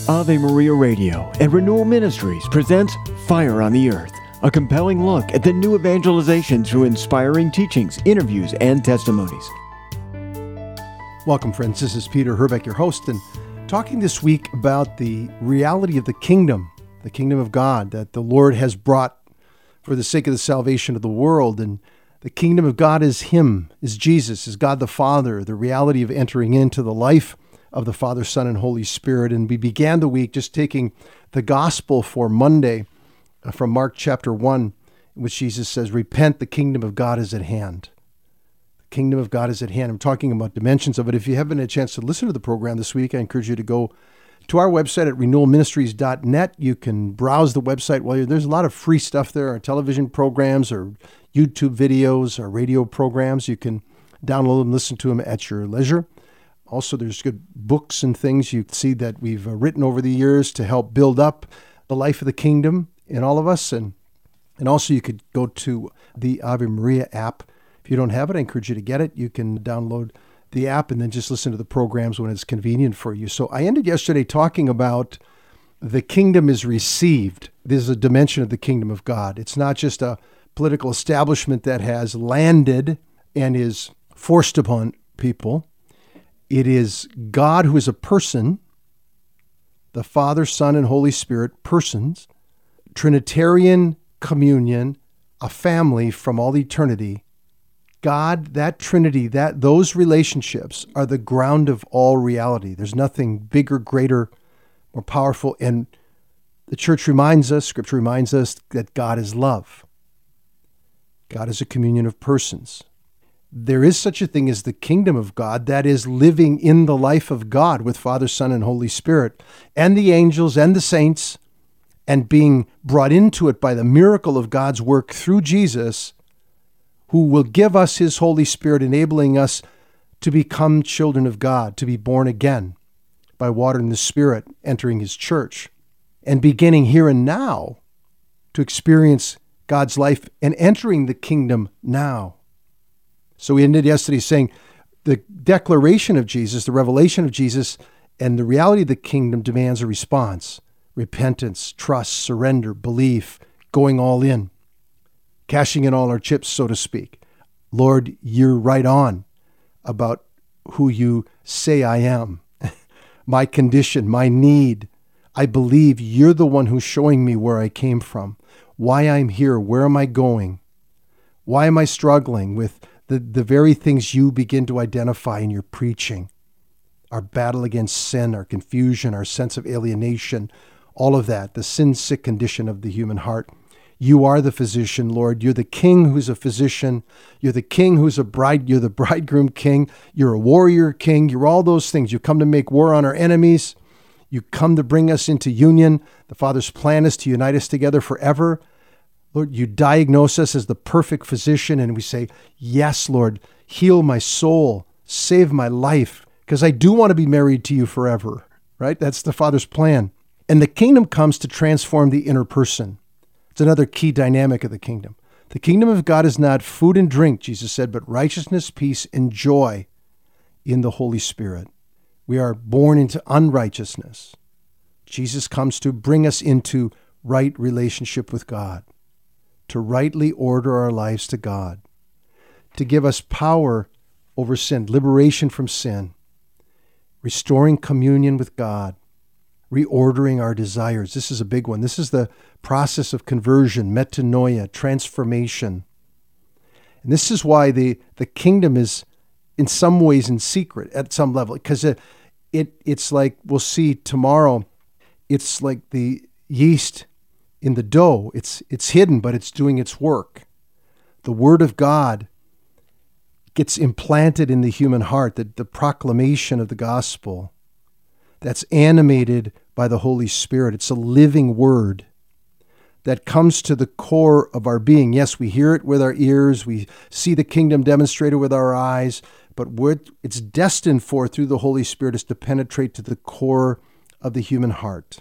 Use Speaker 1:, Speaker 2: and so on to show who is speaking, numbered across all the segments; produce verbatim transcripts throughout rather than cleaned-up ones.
Speaker 1: Ave Maria Radio and Renewal Ministries presents Fire on the Earth, a compelling look at the new evangelization through inspiring teachings, interviews, and testimonies.
Speaker 2: Welcome, friends. This is Peter Herbeck, your host, and talking this week about the reality of the kingdom, the kingdom of God that the Lord has brought for the sake of the salvation of the world. And the kingdom of God is Him, is Jesus, is God the Father, the reality of entering into the life of the Father, Son, and Holy Spirit. And we began the week just taking the gospel for Monday uh, from Mark chapter one, in which Jesus says, repent, the kingdom of God is at hand. The kingdom of God is at hand. I'm talking about dimensions of it. If you haven't had a chance to listen to the program this week, I encourage you to go to our website at renewal ministries dot net. You can browse the website while you're there's a lot of free stuff there, our television programs or YouTube videos or radio programs. You can download and listen to them at your leisure. Also, there's good books and things you see that we've uh, written over the years to help build up the life of the kingdom in all of us. And and also you could go to the Ave Maria app. If you don't have it, I encourage you to get it. You can download the app and then just listen to the programs when it's convenient for you. So I ended yesterday talking about the kingdom is received. There's a dimension of the kingdom of God. It's not just a political establishment that has landed and is forced upon people. It is God who is a person, the Father, Son, and Holy Spirit, persons, Trinitarian communion, a family from all eternity. God, that Trinity, that those relationships are the ground of all reality. There's nothing bigger, greater, more powerful. And the church reminds us, Scripture reminds us that God is love. God is a communion of persons. There is such a thing as the kingdom of God, that is living in the life of God with Father, Son, and Holy Spirit, and the angels and the saints, and being brought into it by the miracle of God's work through Jesus, who will give us His Holy Spirit, enabling us to become children of God, to be born again by water and the Spirit, entering His church, and beginning here and now to experience God's life and entering the kingdom now. So we ended yesterday saying the declaration of Jesus, the revelation of Jesus, and the reality of the kingdom demands a response. Repentance, trust, surrender, belief, going all in, cashing in all our chips, so to speak. Lord, you're right on about who you say I am, my condition, my need. I believe you're the one who's showing me where I came from, why I'm here, where am I going, why am I struggling with The, the very things you begin to identify in your preaching, our battle against sin, our confusion, our sense of alienation, all of that, the sin-sick condition of the human heart. You are the physician, Lord. You're the king who's a physician. You're the king who's a bride. You're the bridegroom king. You're a warrior king. You're all those things. You come to make war on our enemies. You come to bring us into union. The Father's plan is to unite us together forever. Lord, you diagnose us as the perfect physician, and we say, yes, Lord, heal my soul, save my life, because I do want to be married to you forever, right? That's the Father's plan. And the kingdom comes to transform the inner person. It's another key dynamic of the kingdom. The kingdom of God is not food and drink, Jesus said, but righteousness, peace, and joy in the Holy Spirit. We are born into unrighteousness. Jesus comes to bring us into right relationship with God, to rightly order our lives to God, to give us power over sin, liberation from sin, restoring communion with God, reordering our desires. This is a big one. This is the process of conversion, metanoia, transformation. And this is why the, the kingdom is in some ways in secret at some level, because it, it it's like, we'll see tomorrow, it's like the yeast in the dough. It's it's hidden, but it's doing its work. The Word of God gets implanted in the human heart, the, the proclamation of the gospel that's animated by the Holy Spirit. It's a living Word that comes to the core of our being. Yes, we hear it with our ears, we see the kingdom demonstrated with our eyes, but what it's destined for through the Holy Spirit is to penetrate to the core of the human heart.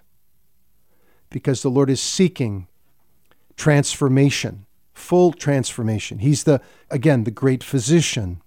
Speaker 2: Because the Lord is seeking transformation, full transformation. He's the, again, the great physician.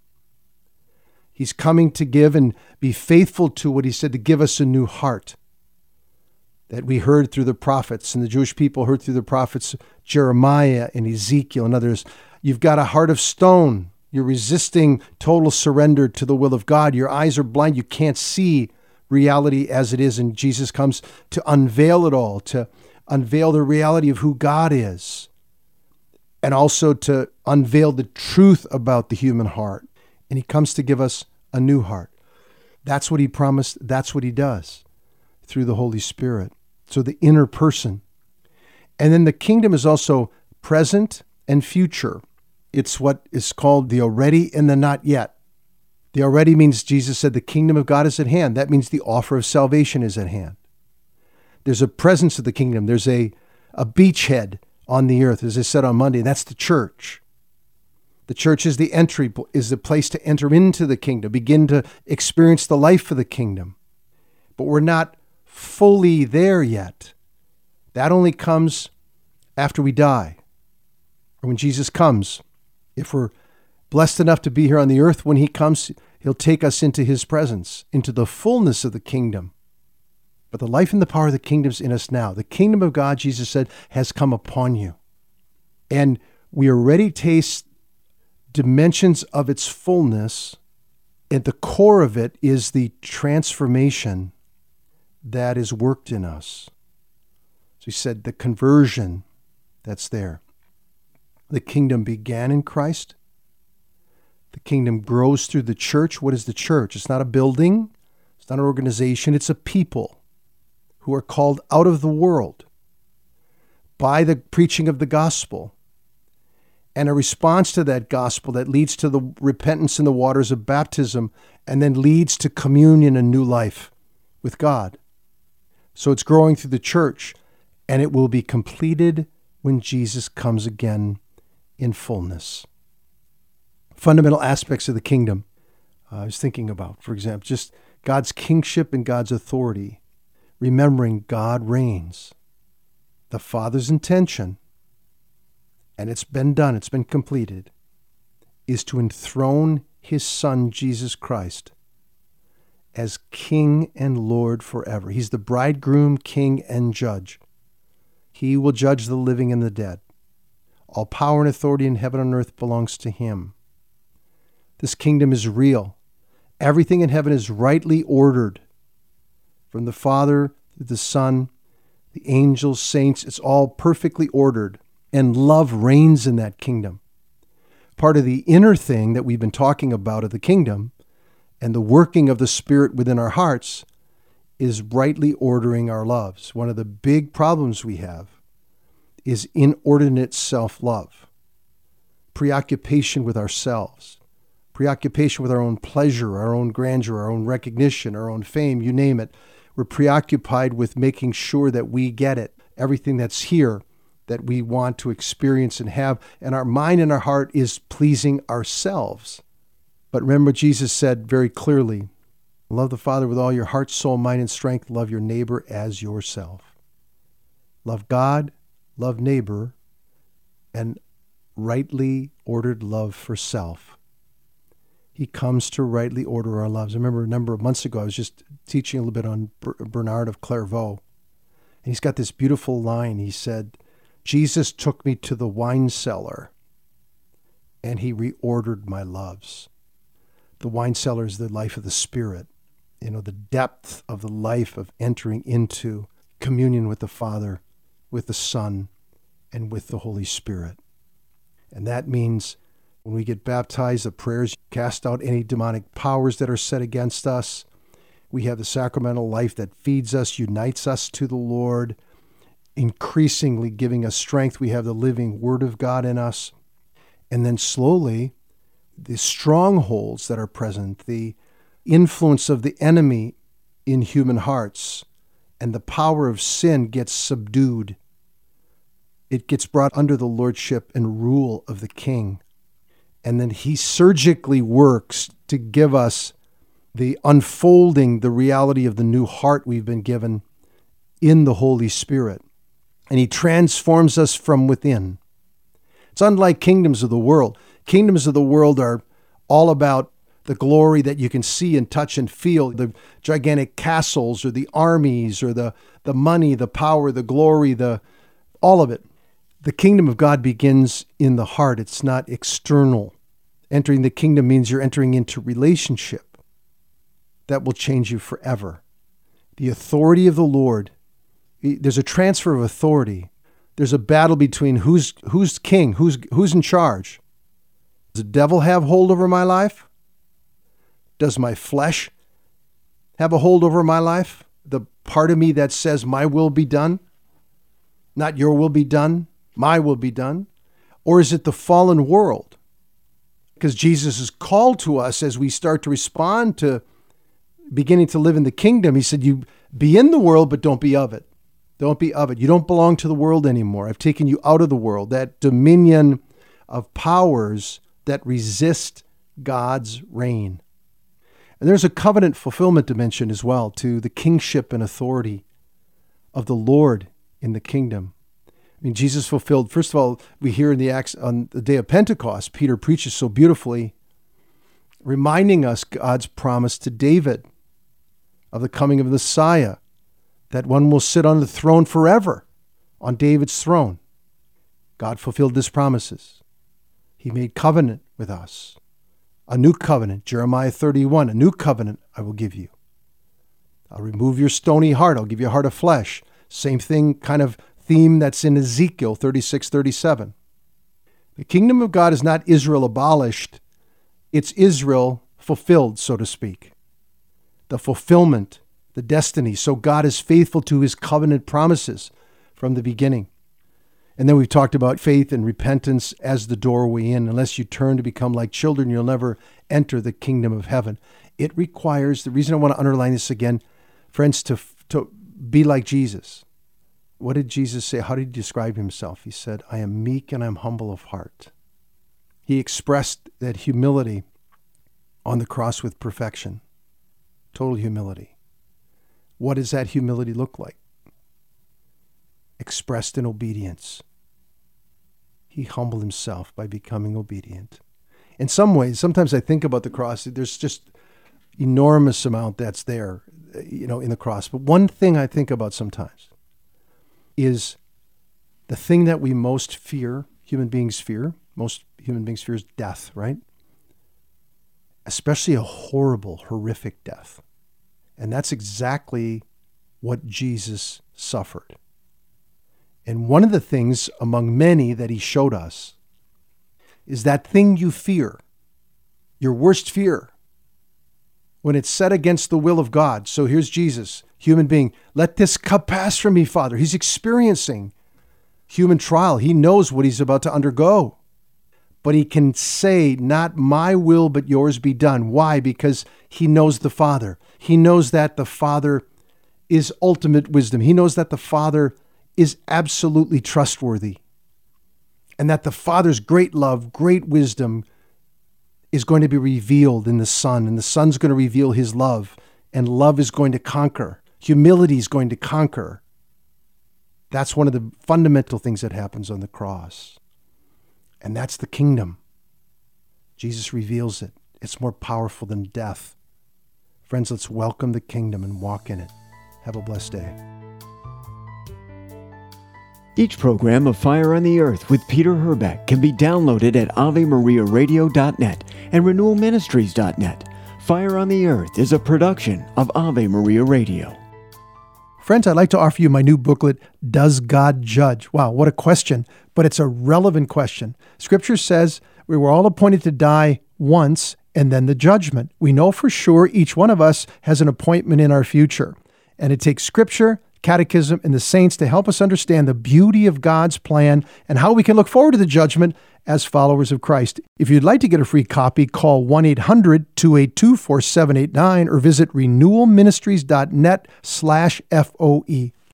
Speaker 2: He's coming to give and be faithful to what He said, to give us a new heart, that we heard through the prophets, and the Jewish people heard through the prophets, Jeremiah and Ezekiel and others. You've got a heart of stone. You're resisting total surrender to the will of God. Your eyes are blind. You can't see reality as it is. And Jesus comes to unveil it all, to unveil the reality of who God is, and also to unveil the truth about the human heart. And he comes to give us a new heart. That's what he promised. That's what he does through the Holy Spirit. So the inner person. And then the kingdom is also present and future. It's what is called the already and the not yet. The already means Jesus said the kingdom of God is at hand. That means the offer of salvation is at hand. There's a presence of the kingdom. There's a, a beachhead on the earth, as I said on Monday, and that's the church. The church is the entry, is the place to enter into the kingdom, begin to experience the life of the kingdom. But we're not fully there yet. That only comes after we die, or when Jesus comes. If we're blessed enough to be here on the earth, when he comes, he'll take us into his presence, into the fullness of the kingdom. But the life and the power of the kingdom's in us now. The kingdom of God, Jesus said, has come upon you. And we already taste dimensions of its fullness. At the core of it is the transformation that is worked in us. So he said the conversion that's there. The kingdom began in Christ. The kingdom grows through the church. What is the church? It's not a building. It's not an organization. It's a people who are called out of the world by the preaching of the gospel, and a response to that gospel that leads to the repentance in the waters of baptism and then leads to communion and new life with God. So it's growing through the church, and it will be completed when Jesus comes again in fullness. Fundamental aspects of the kingdom uh, I was thinking about, for example, just God's kingship and God's authority. Remembering God reigns. The Father's intention, and it's been done, it's been completed, is to enthrone his Son, Jesus Christ, as King and Lord forever. He's the bridegroom, king, and judge. He will judge the living and the dead. All power and authority in heaven and earth belongs to him. This kingdom is real. Everything in heaven is rightly ordered. From the Father, the Son, the angels, saints, it's all perfectly ordered. And love reigns in that kingdom. Part of the inner thing that we've been talking about of the kingdom and the working of the Spirit within our hearts is rightly ordering our loves. One of the big problems we have is inordinate self-love, preoccupation with ourselves, preoccupation with our own pleasure, our own grandeur, our own recognition, our own fame, you name it. We're preoccupied with making sure that we get it, everything that's here that we want to experience and have, and our mind and our heart is pleasing ourselves. But remember, Jesus said very clearly, love the Father with all your heart, soul, mind, and strength. Love your neighbor as yourself. Love God, love neighbor, and rightly ordered love for self. He comes to rightly order our lives. I remember a number of months ago, I was just teaching a little bit on Bernard of Clairvaux. And he's got this beautiful line. He said, Jesus took me to the wine cellar and he reordered my loves. The wine cellar is the life of the Spirit. You know, the depth of the life of entering into communion with the Father, with the Son, and with the Holy Spirit. And that means when we get baptized, the prayers cast out any demonic powers that are set against us. We have the sacramental life that feeds us, unites us to the Lord, increasingly giving us strength. We have the living Word of God in us. And then slowly, the strongholds that are present, the influence of the enemy in human hearts, and the power of sin gets subdued. It gets brought under the lordship and rule of the King. And then he surgically works to give us the unfolding, the reality of the new heart we've been given in the Holy Spirit. And he transforms us from within. It's unlike kingdoms of the world. Kingdoms of the world are all about the glory that you can see and touch and feel, the gigantic castles or the armies or the, the money, the power, the glory, the all of it. The kingdom of God begins in the heart. It's not external. Entering the kingdom means you're entering into relationship that will change you forever. The authority of the Lord, there's a transfer of authority. There's a battle between who's who's king, who's who's in charge. Does the devil have hold over my life? Does my flesh have a hold over my life? The part of me that says my will be done, not your will be done, my will be done? Or is it the fallen world? Because Jesus is called to us as we start to respond to beginning to live in the kingdom. He said, you be in the world, but don't be of it. Don't be of it. You don't belong to the world anymore. I've taken you out of the world. That dominion of powers that resist God's reign. And there's a covenant fulfillment dimension as well to the kingship and authority of the Lord in the kingdom. I mean, Jesus fulfilled, first of all, we hear in the Acts on the day of Pentecost, Peter preaches so beautifully, reminding us God's promise to David of the coming of the Messiah, that one will sit on the throne forever, on David's throne. God fulfilled his promises. He made covenant with us. A new covenant, Jeremiah thirty-one, a new covenant I will give you. I'll remove your stony heart. I'll give you a heart of flesh. Same thing, kind of theme that's in Ezekiel thirty-six, thirty-seven. The kingdom of God is not Israel abolished. It's Israel fulfilled, so to speak. The fulfillment, the destiny. So God is faithful to his covenant promises from the beginning. And then we've talked about faith and repentance as the doorway in. Unless you turn to become like children, you'll never enter the kingdom of heaven. It requires, the reason I want to underline this again, friends, to, to be like Jesus. What did Jesus say? How did he describe himself? He said, I am meek and I'm humble of heart. He expressed that humility on the cross with perfection. Total humility. What does that humility look like? Expressed in obedience. He humbled himself by becoming obedient. In some ways, sometimes I think about the cross, there's just enormous amount that's there, you know, in the cross. But one thing I think about sometimes is the thing that we most fear, human beings fear, most human beings fear is death, right? Especially a horrible, horrific death. And that's exactly what Jesus suffered. And one of the things among many that he showed us is that thing you fear, your worst fear, when it's set against the will of God. So here's Jesus, human being. Let this cup pass from me, Father. He's experiencing human trial. He knows what he's about to undergo. But he can say, not my will, but yours be done. Why? Because he knows the Father. He knows that the Father is ultimate wisdom. He knows that the Father is absolutely trustworthy. And that the Father's great love, great wisdom is going to be revealed in the Son. And the Son's going to reveal his love. And love is going to conquer. Humility is going to conquer. That's one of the fundamental things that happens on the cross. And that's the kingdom. Jesus reveals it. It's more powerful than death. Friends, let's welcome the kingdom and walk in it. Have a blessed day.
Speaker 1: Each program of Fire on the Earth with Peter Herbeck can be downloaded at ave maria radio dot net and renewal ministries dot net. Fire on the Earth is a production of Ave Maria Radio.
Speaker 2: Friends, I'd like to offer you my new booklet, Does God Judge? Wow, what a question, but it's a relevant question. Scripture says we were all appointed to die once and then the judgment. We know for sure each one of us has an appointment in our future. And it takes Scripture, Catechism, and the saints to help us understand the beauty of God's plan and how we can look forward to the judgment as followers of Christ. If you'd like to get a free copy, call one eight hundred two eight two four seven eight nine or visit renewal ministries dot net slash F O E.